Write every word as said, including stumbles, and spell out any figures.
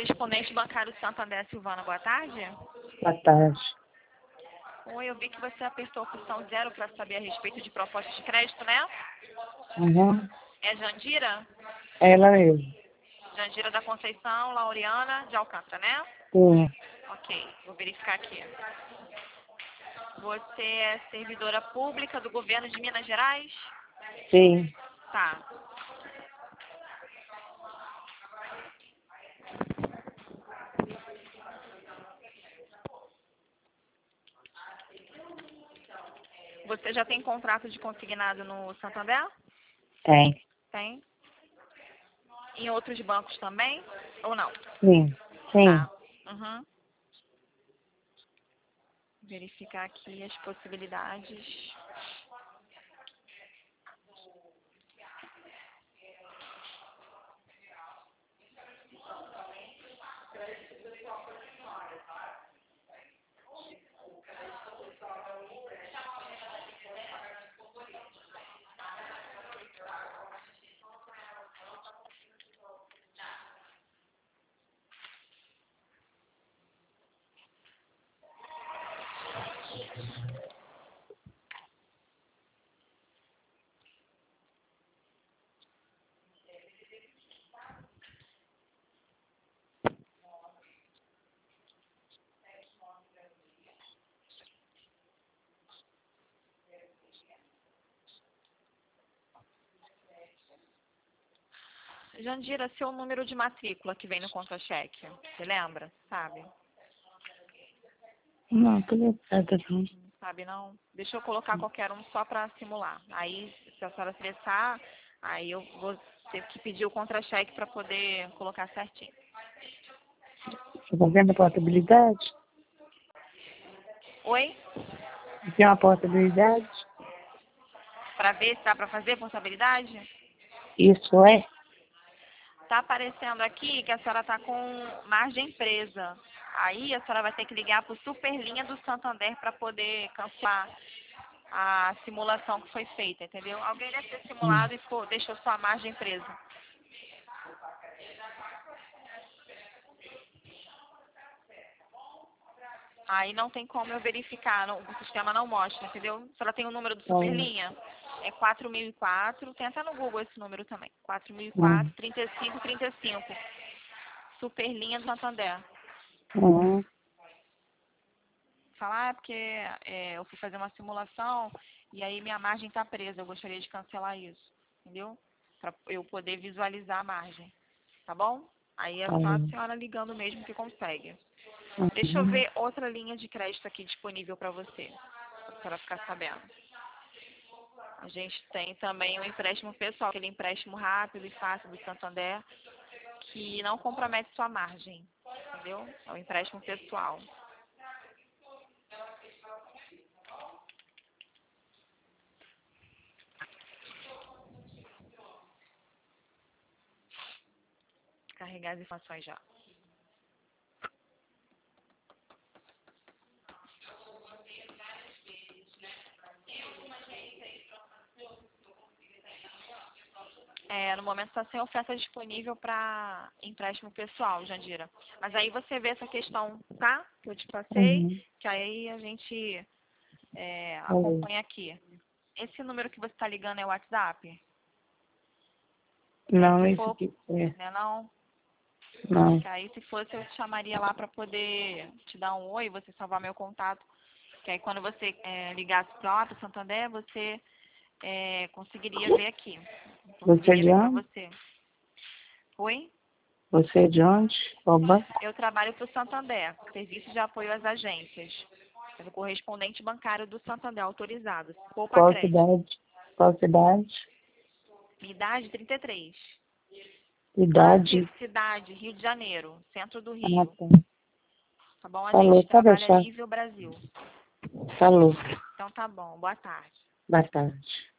correspondente bancário Santander, Silvana, boa tarde. Boa tarde. Oi, eu vi que você apertou a opção zero para saber a respeito de propostas de crédito, né? Uhum. É Jandira? Ela mesmo. Jandira da Conceição, Laureana de Alcântara, né? Sim. Ok, vou verificar aqui. Você é servidora pública do governo de Minas Gerais? Sim. Tá. Você já tem contrato de consignado no Santander? Tem. Tem. Em outros bancos também? Ou não? Sim. Sim. Tá. Uhum. Verificar aqui as possibilidades. Jandira, seu número de matrícula que vem no contra-cheque, você lembra? Sabe? Não, tô lembrada não. Não sabe não? Deixa eu colocar qualquer um só para simular. Aí, se a senhora estressar, aí eu vou ter que pedir o contra-cheque para poder colocar certinho. Você tá vendo a portabilidade? Oi? Tem uma portabilidade? Para ver se dá para fazer portabilidade? Isso é? Tá aparecendo aqui que a senhora tá com margem presa. Aí a senhora vai ter que ligar para o Superlinha do Santander para poder cancelar a simulação que foi feita, entendeu? Alguém deve ter Hum. simulado e ficou, deixou sua margem presa. Aí não tem como eu verificar, não- o sistema não mostra, entendeu? A senhora tem o número do Então, Superlinha? É quatro mil e quatro, tem até no Google esse número também. quatro mil e quatro, hum. trinta e cinco, trinta e cinco. Superlinha do Santander. Uhum. Falar, é porque é, eu fui fazer uma simulação e aí minha margem está presa. Eu gostaria de cancelar isso, entendeu? Para eu poder visualizar a margem, tá bom? Aí é Tá só a bom. senhora ligando mesmo que consegue. Deixa eu Uhum. ver outra linha de crédito aqui disponível para você, para a senhora ficar sabendo. A gente tem também o empréstimo pessoal, aquele empréstimo rápido e fácil do Santander, que não compromete sua margem, entendeu? É o empréstimo pessoal. Carregar as informações já. É, no momento está sem oferta disponível para empréstimo pessoal, Jandira. Mas aí você vê essa questão, tá? Que eu te passei, Uhum. que aí a gente é, Tá bom. acompanha aqui. Esse número que você está ligando é o WhatsApp? Que aí Não, se esse for, aqui é. né, não? Não. Que aí se fosse eu te chamaria lá para poder te dar um oi, você salvar meu contato. Que aí quando você é, ligasse para lá, para Santander, você é, conseguiria ver aqui. Você é Conseguiria de ver para onde? você. Oi? Você é de onde? Qual banco? Eu trabalho para o Santander, Serviço de Apoio às Agências. É o correspondente bancário do Santander, autorizado. Poupa Qual crédito. cidade? Qual cidade? Idade trinta e três. Ah, ci- Idade? cidade, Rio de Janeiro, centro do Ah, Rio. tá. Tá bom? A Falou, gente pode trabalha deixar. nível Brasil. Falou. Então tá bom. Boa tarde. Boa tarde.